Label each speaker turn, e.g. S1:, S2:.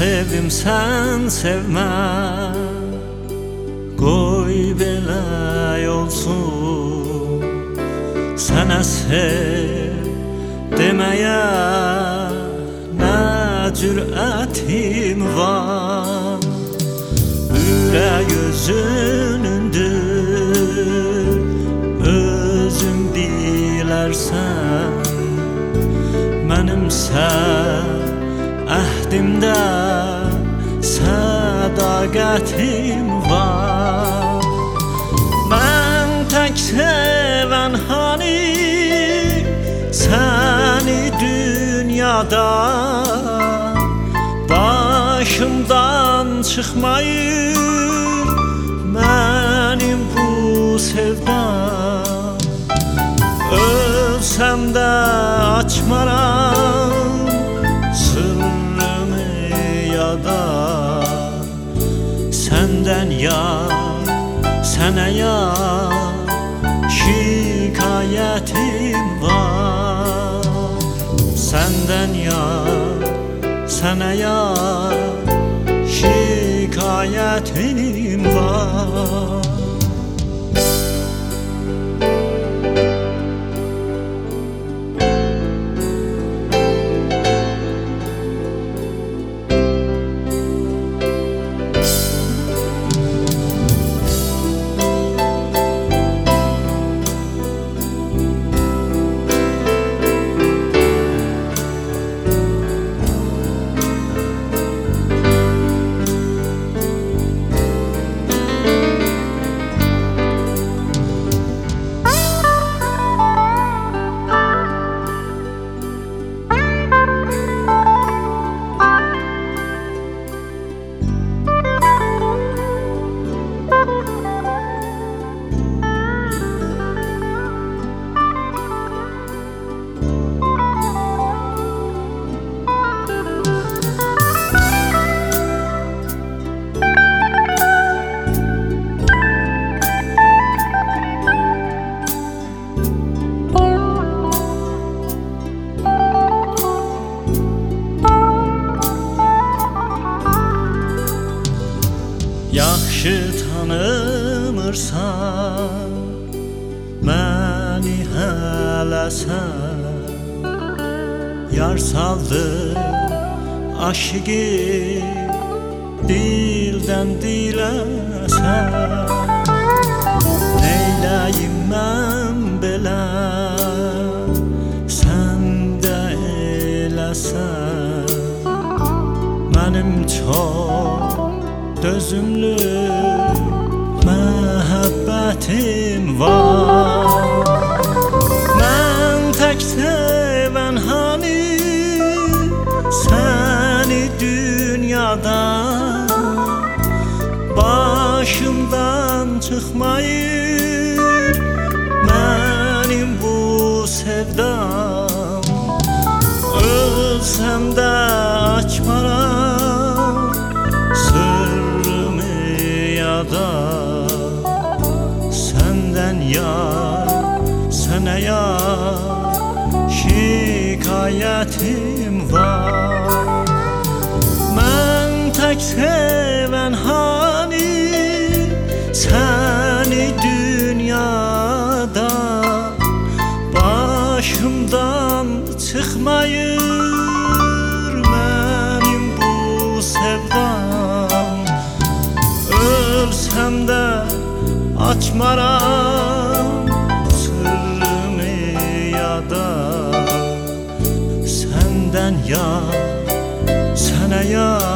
S1: sevdim sen sevme, qoy belə olsun. Sənə sev deməyə nə cürətim var. Ürək özünündür, özün bilərsən. Mənimsə əhdimdə sədaqətim var. Mən tək sevən hani səni dünyada, başımdan çıxmayır mənim bu sevdam. Ölsəm də açmaram sırrımı yada. Səndən yar, sənə yar şikayətim var. Səndən yar, sənə yar şikayətim var. Yaxşı tanımırsan məni hələ sən. Yar saldı aşıqı dildən diləsən. Neyləyim mən belə sən də eləsən. Mənim çox dözümlü məhəbbətim var. Mən tək sevən hani səni dünyada, başımdan çıxmayır mənim bu sevdam. Ölsəm də açmaram sırrımı yada. Səndən yar, sənə yar şikayətim var. Mən tək sevən hani səni dünyada, başımdan çıxmayır mənim bu sevdam. Ölsəm də açmaram sırrımı yada. Səndən yar, sənə yar